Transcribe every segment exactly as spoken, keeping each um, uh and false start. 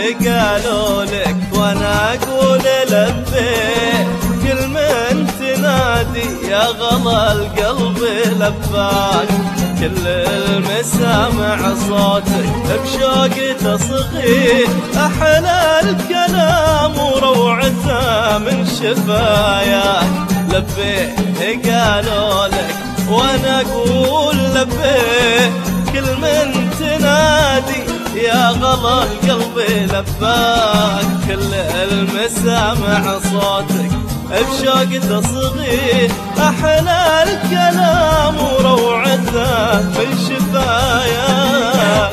قالوا لك وانا اقول لبيك، كل من تنادي يا غلا القلب لباك، كل المسامع صوتك بشوق تصغي، احلى الكلام وروعته من شفاياك. لبيك قالوا لك وانا اقول لبيك، كل من تنادي يا غلا القلب لباك، كل المسامع صوتك بشوق تصغي، احلى الكلام وروعته من شفاياك.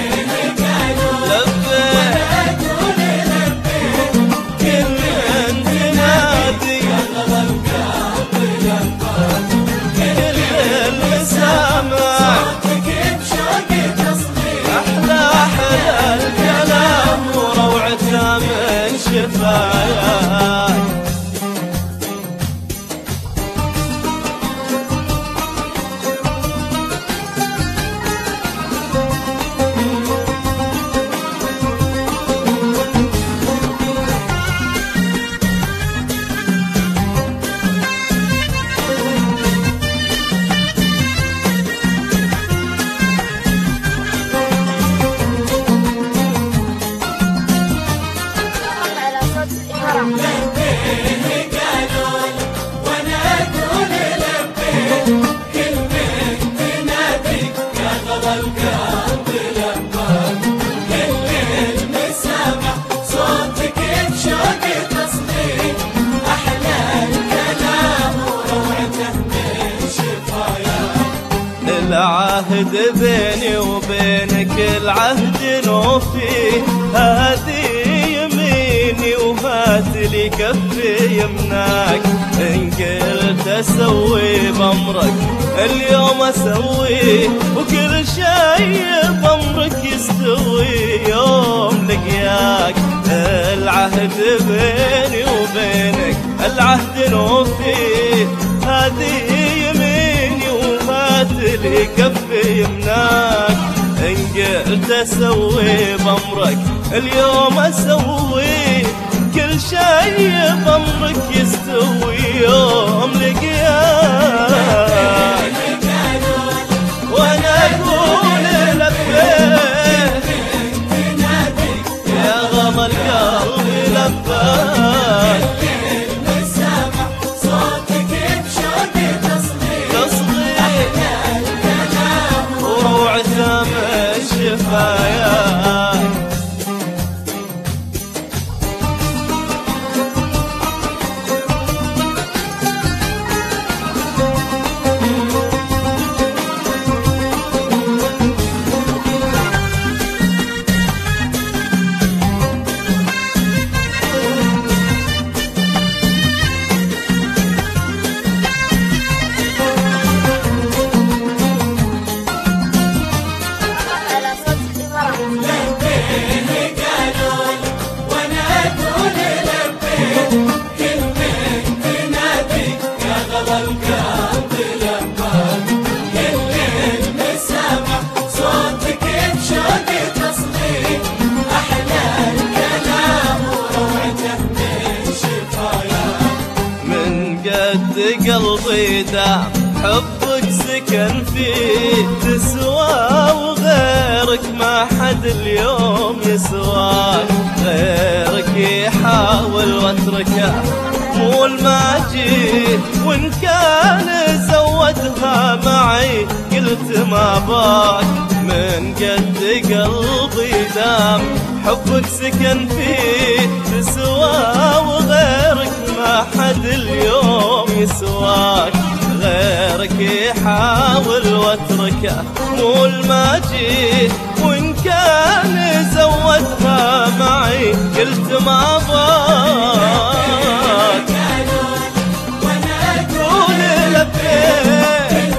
العهد بيني وبينك العهد نوفي، هذه يميني وهات لي كفي يمناك، إن قلت أسوي بأمرك اليوم أسوي، وكل شيء بأمرك يستوي يوم لقياك. العهد بيني وبينك العهد نوفي، هذه يميني وهات لي كفي يمناك، إن قلت أسوي بأمرك اليوم أسوي، كل شيء بأمرك يستوي يوم لقياك. وانا اقول لبيك يا غلا القلب لباك، قلبي دام حبك سكن فيه، تسوى وغيرك ما حد اليوم يسواك، غيرك يحاول واتركه مو الماجي، وان كان زودها معي قلت ما باك، من قد قلبي دام حبك سكن فيه، تسوى وغيرك ما حد اليوم يسواك، غيرك يحاول واتركه مو الماجي، وان كان زودها معي قلت ما باك. وانا اقول لبيك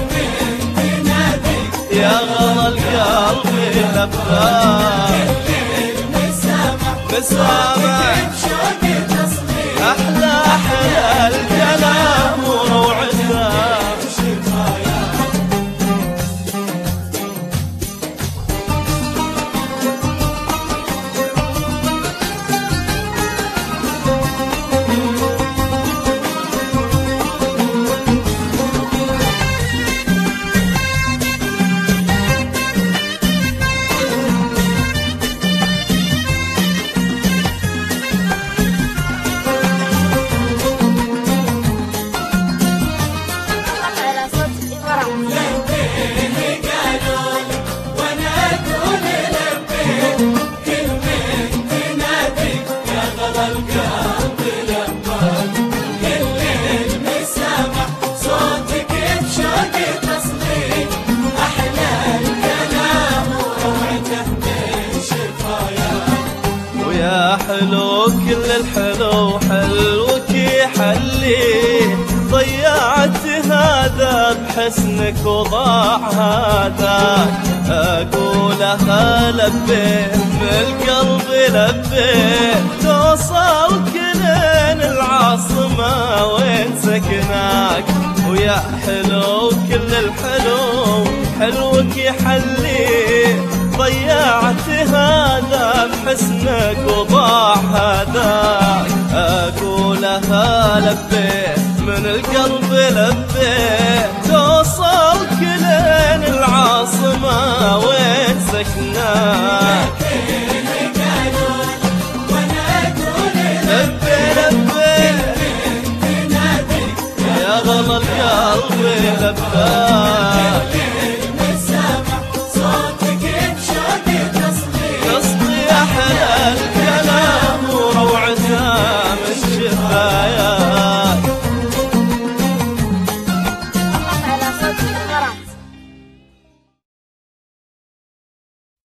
يا غلا القلب لباك، مسامع أحلى أحلى الكلام وروعته ويا حلو كل الحلو حلوك يحلي، ضيعت هذا بحسنك وضاع هذا، أقولها لبيه بالقلب لبيه، توصلك لين العاصمة وين سكناك، ويا حلو كل الحلو حلوك يحلي، ضيعت هذا بحسنك وضاع هذاك، أقولها لبيه من القلب لبيه، توصلك لين العاصمة وين سكناك، لبي لبي يا غلا القلب لباك.